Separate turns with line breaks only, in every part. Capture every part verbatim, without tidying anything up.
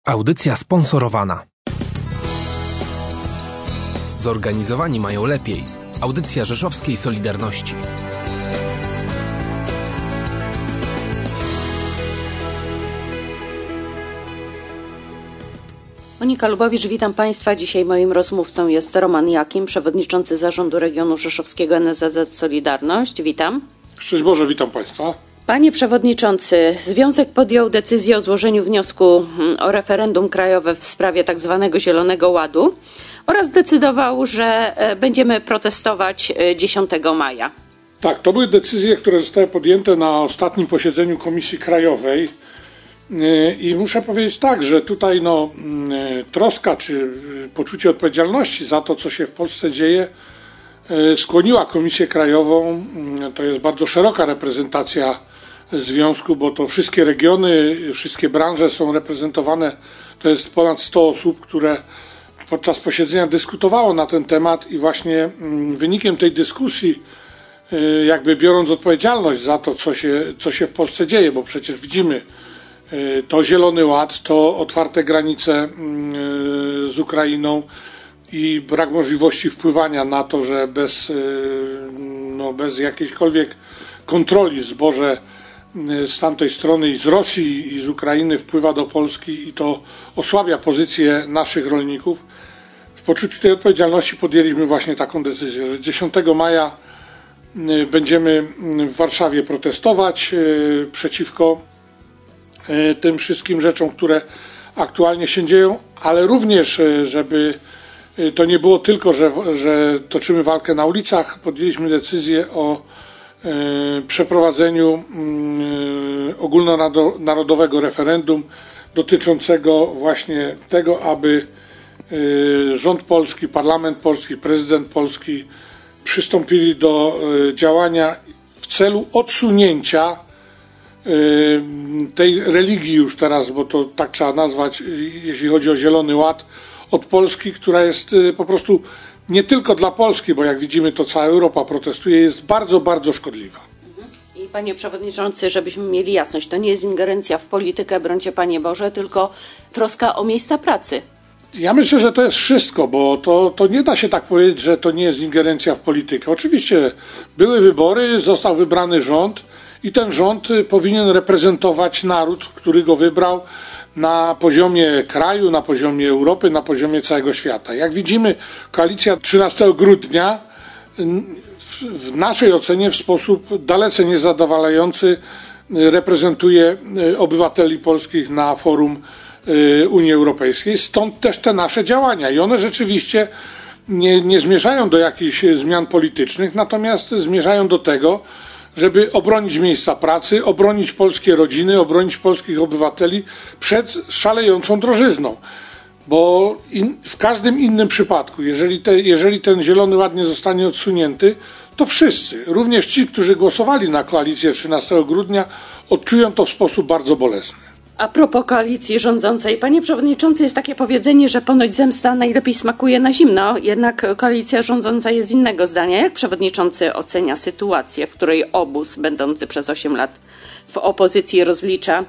Audycja sponsorowana. Zorganizowani mają lepiej. Audycja Rzeszowskiej Solidarności.
Monika Lubowicz, witam Państwa. Dzisiaj moim rozmówcą jest Roman Jakim, przewodniczący zarządu regionu rzeszowskiego N S Z Z Solidarność. Witam.
Szczęść Boże, witam Państwa.
Panie Przewodniczący, Związek podjął decyzję o złożeniu wniosku o referendum krajowe w sprawie tak zwanego Zielonego Ładu oraz zdecydował, że będziemy protestować dziesiątego maja.
Tak, to były decyzje, które zostały podjęte na ostatnim posiedzeniu Komisji Krajowej i muszę powiedzieć tak, że tutaj no, troska czy poczucie odpowiedzialności za to, co się w Polsce dzieje, skłoniła Komisję Krajową. To jest bardzo szeroka reprezentacja związku, bo to wszystkie regiony, wszystkie branże są reprezentowane. To jest ponad sto osób, które podczas posiedzenia dyskutowało na ten temat i właśnie wynikiem tej dyskusji, jakby biorąc odpowiedzialność za to, co się, co się w Polsce dzieje, bo przecież widzimy to Zielony Ład, to otwarte granice z Ukrainą i brak możliwości wpływania na to, że bez, no, bez jakiejkolwiek kontroli zboże z tamtej strony i z Rosji i z Ukrainy wpływa do Polski i to osłabia pozycję naszych rolników. W poczuciu tej odpowiedzialności podjęliśmy właśnie taką decyzję, że dziesiątego maja będziemy w Warszawie protestować przeciwko tym wszystkim rzeczom, które aktualnie się dzieją, ale również, żeby to nie było tylko, że, że toczymy walkę na ulicach, podjęliśmy decyzję o e, przeprowadzeniu e, ogólnonarodowego referendum dotyczącego właśnie tego, aby e, rząd polski, parlament polski, prezydent polski przystąpili do e, działania w celu odsunięcia e, tej religii już teraz, bo to tak trzeba nazwać, jeśli chodzi o Zielony Ład, od Polski, która jest po prostu nie tylko dla Polski, bo jak widzimy, to cała Europa protestuje, jest bardzo, bardzo szkodliwa.
I Panie Przewodniczący, żebyśmy mieli jasność, to nie jest ingerencja w politykę, brońcie Panie Boże, tylko troska o miejsca pracy.
Ja myślę, że to jest wszystko, bo to, to nie da się tak powiedzieć, że to nie jest ingerencja w politykę. Oczywiście były wybory, został wybrany rząd i ten rząd powinien reprezentować naród, który go wybrał, na poziomie kraju, na poziomie Europy, na poziomie całego świata. Jak widzimy, koalicja trzynastego grudnia w naszej ocenie w sposób dalece niezadowalający reprezentuje obywateli polskich na forum Unii Europejskiej. Stąd też te nasze działania i one rzeczywiście nie, nie zmierzają do jakichś zmian politycznych, natomiast zmierzają do tego, żeby obronić miejsca pracy, obronić polskie rodziny, obronić polskich obywateli przed szalejącą drożyzną. Bo in, w każdym innym przypadku, jeżeli, te, jeżeli ten Zielony Ład nie zostanie odsunięty, to wszyscy, również ci, którzy głosowali na koalicję trzynastego grudnia, odczują to w sposób bardzo bolesny.
A propos koalicji rządzącej, Panie Przewodniczący, jest takie powiedzenie, że ponoć zemsta najlepiej smakuje na zimno, jednak koalicja rządząca jest innego zdania. Jak Przewodniczący ocenia sytuację, w której obóz będący przez osiem lat w opozycji rozlicza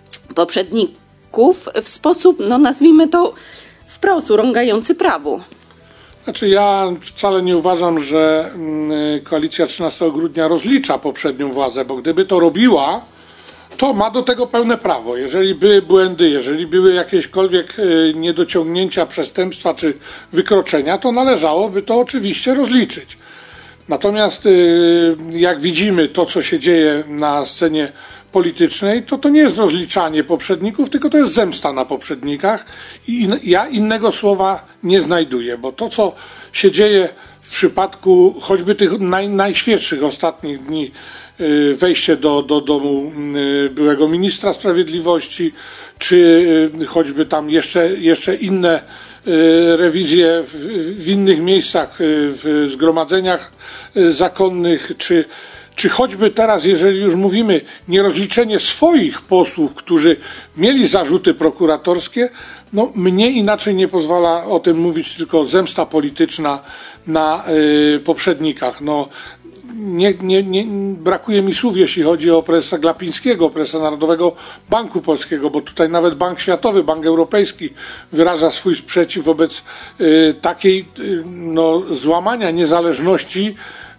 poprzedników w sposób, no nazwijmy to, wprost urągający prawu?
Znaczy ja wcale nie uważam, że koalicja trzynastego grudnia rozlicza poprzednią władzę, bo gdyby to robiła, to ma do tego pełne prawo. Jeżeli były błędy, jeżeli były jakiekolwiek niedociągnięcia, przestępstwa czy wykroczenia, to należałoby to oczywiście rozliczyć. Natomiast jak widzimy to, co się dzieje na scenie politycznej, to to nie jest rozliczanie poprzedników, tylko to jest zemsta na poprzednikach i ja innego słowa nie znajduję, bo to, co się dzieje w przypadku choćby tych naj, najświeższych ostatnich dni, wejście do, do domu byłego ministra sprawiedliwości, czy choćby tam jeszcze, jeszcze inne rewizje w, w innych miejscach, w zgromadzeniach zakonnych, czy, czy choćby teraz, jeżeli już mówimy, nierozliczenie swoich posłów, którzy mieli zarzuty prokuratorskie, no mnie inaczej nie pozwala o tym mówić, tylko zemsta polityczna na y, poprzednikach. No, nie, nie, nie, brakuje mi słów, jeśli chodzi o prezesa Glapińskiego, prezesa Narodowego Banku Polskiego, bo tutaj nawet Bank Światowy, Bank Europejski wyraża swój sprzeciw wobec y, takiej y, no, złamania niezależności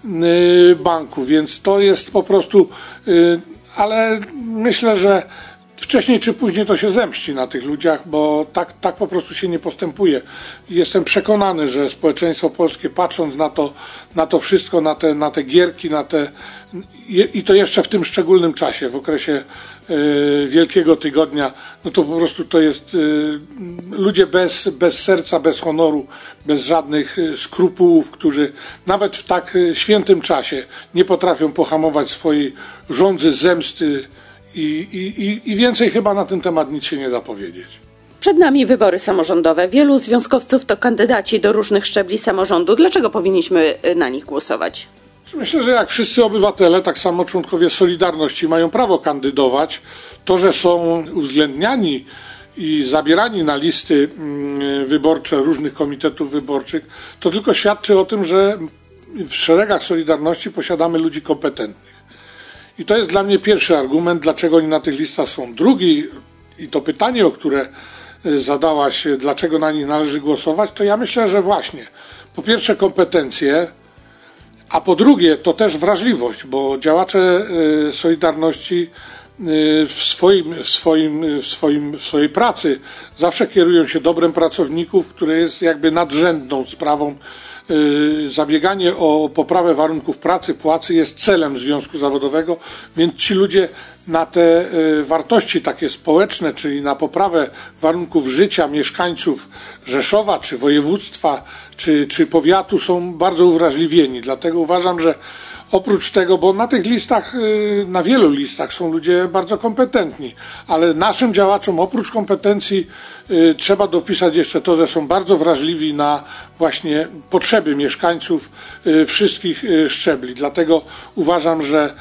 y, banku, więc to jest po prostu, y, ale myślę, że wcześniej czy później to się zemści na tych ludziach, bo tak, tak po prostu się nie postępuje. Jestem przekonany, że społeczeństwo polskie, patrząc na to, na to wszystko, na te, na te gierki, na te, i to jeszcze w tym szczególnym czasie, w okresie y, Wielkiego Tygodnia, no to po prostu to jest y, ludzie bez, bez serca, bez honoru, bez żadnych y, skrupułów, którzy nawet w tak y, świętym czasie nie potrafią pohamować swojej żądzy, zemsty, I, i, I więcej chyba na ten temat nic się nie da powiedzieć.
Przed nami wybory samorządowe. Wielu związkowców to kandydaci do różnych szczebli samorządu. Dlaczego powinniśmy na nich głosować?
Myślę, że jak wszyscy obywatele, tak samo członkowie Solidarności mają prawo kandydować. To, że są uwzględniani i zabierani na listy wyborcze różnych komitetów wyborczych, to tylko świadczy o tym, że w szeregach Solidarności posiadamy ludzi kompetentnych. I to jest dla mnie pierwszy argument, dlaczego oni na tych listach są. Drugi, i to pytanie, o które zadałaś, dlaczego na nich należy głosować, to ja myślę, że właśnie po pierwsze kompetencje, a po drugie to też wrażliwość, bo działacze Solidarności w, swoim, w, swoim, w, swoim, w swojej pracy zawsze kierują się dobrem pracowników, które jest jakby nadrzędną sprawą. Zabieganie o poprawę warunków pracy, płacy jest celem związku zawodowego, więc ci ludzie na te wartości takie społeczne, czyli na poprawę warunków życia mieszkańców Rzeszowa, czy województwa, czy, czy powiatu są bardzo uwrażliwieni. Dlatego uważam, że oprócz tego, bo na tych listach, na wielu listach są ludzie bardzo kompetentni, ale naszym działaczom oprócz kompetencji trzeba dopisać jeszcze to, że są bardzo wrażliwi na właśnie potrzeby mieszkańców wszystkich szczebli. Dlatego uważam, że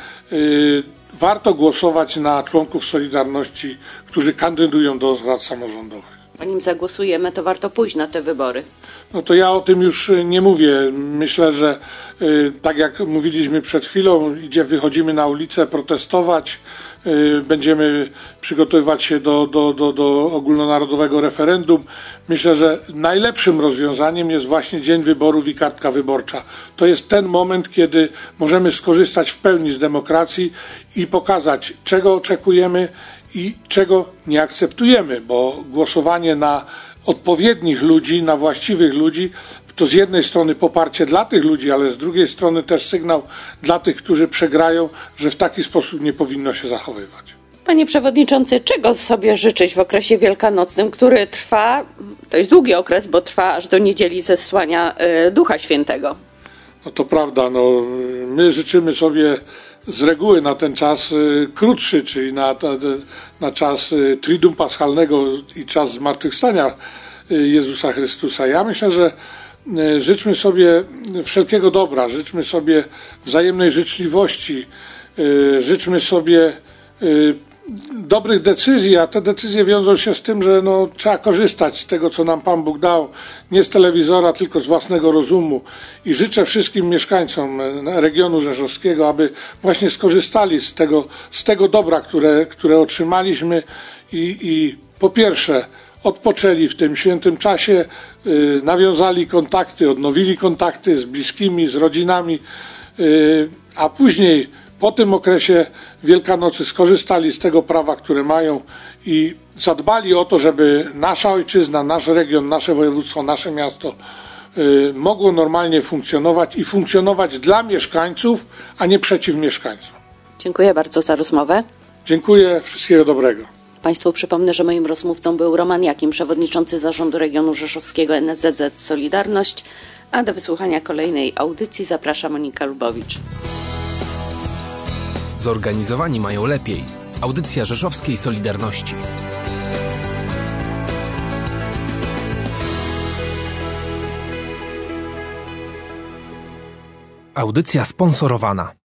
warto głosować na członków Solidarności, którzy kandydują do rad samorządowych.
Zanim zagłosujemy, to warto pójść na te wybory.
No to ja o tym już nie mówię. Myślę, że y, tak jak mówiliśmy przed chwilą, idzie, wychodzimy na ulicę protestować, y, będziemy przygotowywać się do, do, do, do ogólnonarodowego referendum. Myślę, że najlepszym rozwiązaniem jest właśnie dzień wyborów i kartka wyborcza. To jest ten moment, kiedy możemy skorzystać w pełni z demokracji i pokazać, czego oczekujemy i czego nie akceptujemy, bo głosowanie na odpowiednich ludzi, na właściwych ludzi, to z jednej strony poparcie dla tych ludzi, ale z drugiej strony też sygnał dla tych, którzy przegrają, że w taki sposób nie powinno się zachowywać.
Panie Przewodniczący, czego sobie życzyć w okresie wielkanocnym, który trwa, to jest długi okres, bo trwa aż do niedzieli zesłania y, Ducha Świętego?
No to prawda, no, my życzymy sobie z reguły na ten czas y, krótszy, czyli na, na, na czas y, Triduum Paschalnego i czas zmartwychwstania y, Jezusa Chrystusa. Ja myślę, że y, życzmy sobie wszelkiego dobra, życzmy sobie wzajemnej życzliwości, y, życzmy sobie y, dobrych decyzji, a te decyzje wiążą się z tym, że no, trzeba korzystać z tego, co nam Pan Bóg dał, nie z telewizora, tylko z własnego rozumu. I życzę wszystkim mieszkańcom regionu rzeszowskiego, aby właśnie skorzystali z tego, z tego dobra, które, które otrzymaliśmy i, i po pierwsze odpoczęli w tym świętym czasie, yy, nawiązali kontakty, odnowili kontakty z bliskimi, z rodzinami, yy, a później po tym okresie Wielkanocy skorzystali z tego prawa, które mają i zadbali o to, żeby nasza ojczyzna, nasz region, nasze województwo, nasze miasto y, mogło normalnie funkcjonować i funkcjonować dla mieszkańców, a nie przeciw mieszkańcom.
Dziękuję bardzo za rozmowę.
Dziękuję, wszystkiego dobrego.
Państwu przypomnę, że moim rozmówcą był Roman Jakim, przewodniczący Zarządu Regionu Rzeszowskiego N S Z Z Solidarność, a do wysłuchania kolejnej audycji zaprasza Monika Lubowicz.
Zorganizowani mają lepiej. Audycja Rzeszowskiej Solidarności. Audycja sponsorowana.